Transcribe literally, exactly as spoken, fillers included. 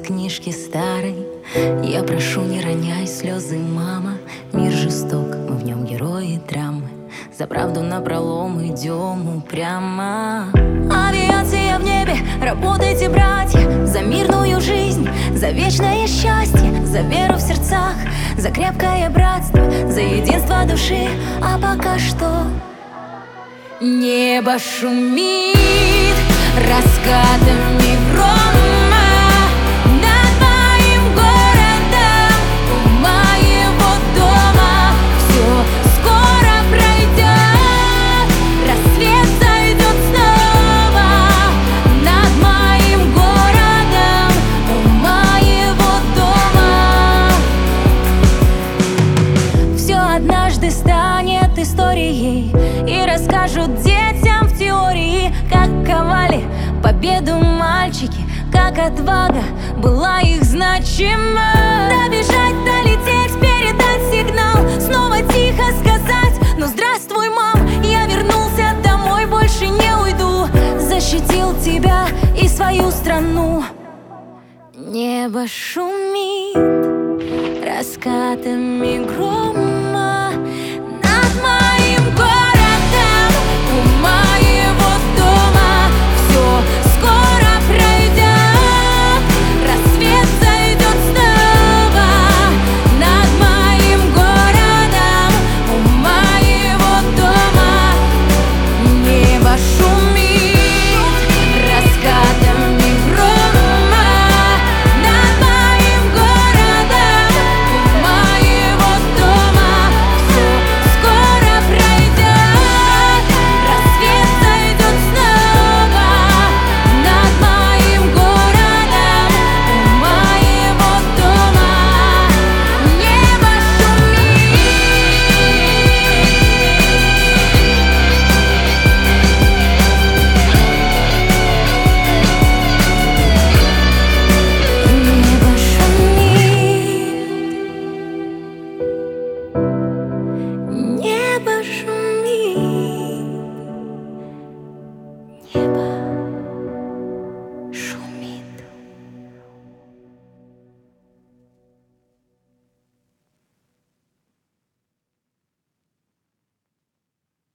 книжки старой. Я прошу, не роняй слезы, мама. Мир жесток, мы в нем герои драмы. За правду напролом идем упрямо. Авиация в небе, работайте, братья, за мирную жизнь, за вечное счастье, за веру в сердцах, за крепкое братство, за единство души. А пока что небо шумит раскатами грома над моим городом, у моего дома. Все скоро пройдет, рассвет зайдет снова над моим городом, у моего дома. Все однажды станет историей и расскажут детям в теории, как ковали победу мальчики, как отвага была их значима. Добежать, долететь, передать сигнал, снова тихо сказать: ну здравствуй, мам, я вернулся домой, больше не уйду. Защитил тебя и свою страну. Небо шумит раскатами грома